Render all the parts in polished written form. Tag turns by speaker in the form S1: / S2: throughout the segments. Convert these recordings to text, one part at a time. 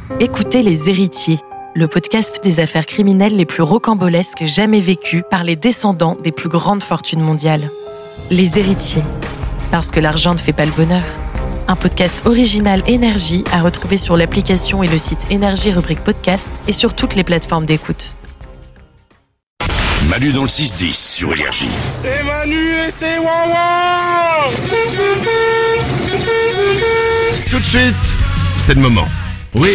S1: Écoutez Les Héritiers, le podcast des affaires criminelles les plus rocambolesques jamais vécues par les descendants des plus grandes fortunes mondiales. Les Héritiers, parce que l'argent ne fait pas le bonheur. Un podcast original Énergie à retrouver sur l'application et le site Énergie rubrique podcast et sur toutes les plateformes d'écoute.
S2: Manu dans le 6-10 sur Énergie.
S3: C'est Manu et c'est Wawa.
S4: Tout de suite, c'est le moment. Oui,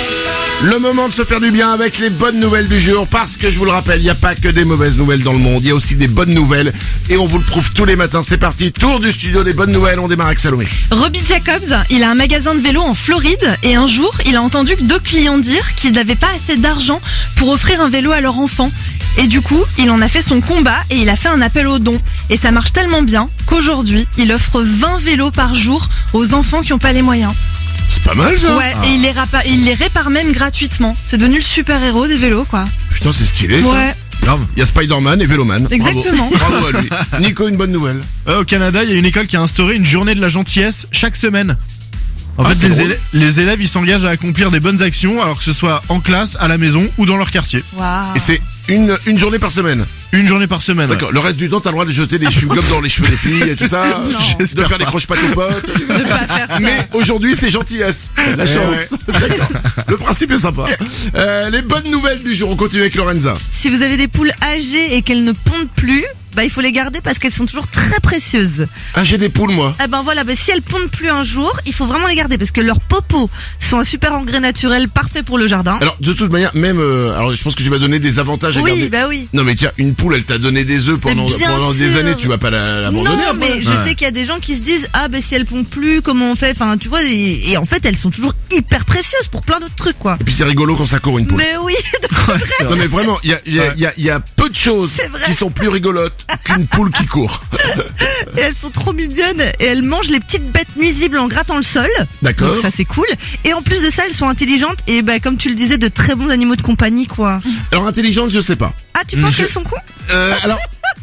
S4: le moment de se faire du bien avec les bonnes nouvelles du jour, parce que je vous le rappelle, il n'y a pas que des mauvaises nouvelles dans le monde, il y a aussi des bonnes nouvelles, et on vous le prouve tous les matins. C'est parti, tour du studio des bonnes nouvelles, on démarre avec Salomé.
S5: Robbie Jacobs, il a un magasin de vélo en Floride, et un jour, il a entendu deux clients dire qu'ils n'avaient pas assez d'argent pour offrir un vélo à leur enfant. Et du coup, il en a fait son combat et il a fait un appel aux dons. Et ça marche tellement bien qu'aujourd'hui, il offre 20 vélos par jour aux enfants qui n'ont pas les moyens.
S4: C'est pas mal ça.
S5: Ouais, et il les répare même gratuitement. C'est devenu le super-héros des vélos, quoi.
S4: Putain, c'est stylé ça.
S5: Ouais.
S4: Grave, il y a Spider-Man et Véloman.
S5: Exactement.
S4: Bravo à lui. Nico, une bonne nouvelle.
S6: Au Canada, il y a une école qui a instauré une journée de la gentillesse chaque semaine. En fait, les élèves, ils s'engagent à accomplir des bonnes actions, alors que ce soit en classe, à la maison ou dans leur quartier.
S5: Waouh.
S4: Et c'est une journée par semaine.
S6: Une journée par semaine.
S4: D'accord. Le reste du temps, t'as le droit de jeter des chewing-gums dans les cheveux des filles et tout ça. De faire des croche-pattes aux potes.
S5: Ne pas faire ça.
S4: Mais aujourd'hui, c'est gentillesse. La chance. D'accord. Le principe est sympa. Les bonnes nouvelles du jour. On continue avec Lorenza.
S7: Si vous avez des poules âgées et qu'elles ne pondent plus, il faut les garder parce qu'elles sont toujours très précieuses.
S4: Ah, j'ai des poules, moi.
S7: Eh ben voilà, si elles pondent plus un jour, il faut vraiment les garder parce que leurs popos sont un super engrais naturel parfait pour le jardin.
S4: Alors, de toute manière, même, alors je pense que tu vas donner des avantages à garder.
S7: Oui.
S4: Non, mais tiens, une poule, elle t'a donné des œufs pendant des années, tu vas pas l'abandonner.
S7: Non, mais je sais qu'il y a des gens qui se disent, si elles pondent plus, comment on fait? Enfin, tu vois, et en fait, elles sont toujours hyper précieuses pour plein d'autres trucs, quoi.
S4: Et puis c'est rigolo quand ça court une poule.
S7: Mais oui.
S4: Non, mais vraiment, il y a peu de choses qui sont plus rigolotes qu'une poule qui court.
S7: Et elles sont trop mignonnes et elles mangent les petites bêtes nuisibles en grattant le sol.
S4: D'accord.
S7: Donc ça c'est cool. Et en plus de ça, elles sont intelligentes et comme tu le disais, de très bons animaux de compagnie, quoi.
S4: Alors intelligente, je sais pas.
S7: Ah, tu penses qu'elles sont cons?
S4: Alors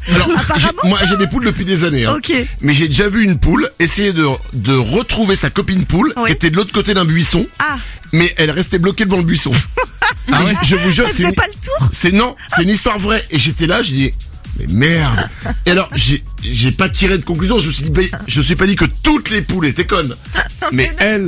S4: moi j'ai des poules depuis des années.
S7: Ok.
S4: Mais j'ai déjà vu une poule essayer de retrouver sa copine poule qui était de l'autre côté d'un buisson.
S7: Ah.
S4: Mais elle restait bloquée devant le buisson. Je vous jure,
S7: Elle fait pas le tour.
S4: c'est une histoire vraie. Et j'étais là, j'ai dit, mais merde. Et alors j'ai pas tiré de conclusion. Je me suis pas dit que toutes les poules étaient connes. Mais elle.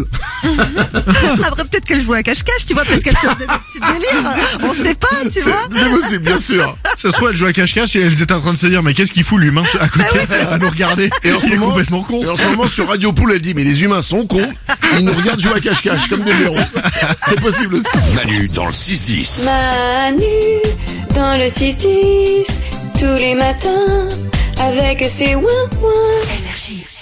S7: Après peut-être qu'elle jouait à cache-cache, tu vois, peut-être qu'elle faisait des petits délires. On sait pas, tu vois.
S4: C'est possible, bien sûr.
S6: Ça se trouve, elles jouent à cache-cache et elles étaient en train de se dire, mais qu'est-ce qu'il fout l'humain à côté, à nous regarder?
S4: Et en ce
S6: Il est
S4: moment,
S6: complètement con.
S4: Et en ce moment, sur Radio Poule, elle dit, mais les humains sont cons. Ils nous regardent jouer à cache-cache, comme des blaireaux. C'est possible aussi.
S2: Manu dans le 6-10.
S8: Manu dans le 6-10, tous les matins, avec ses ouin-ouin.
S1: Énergie.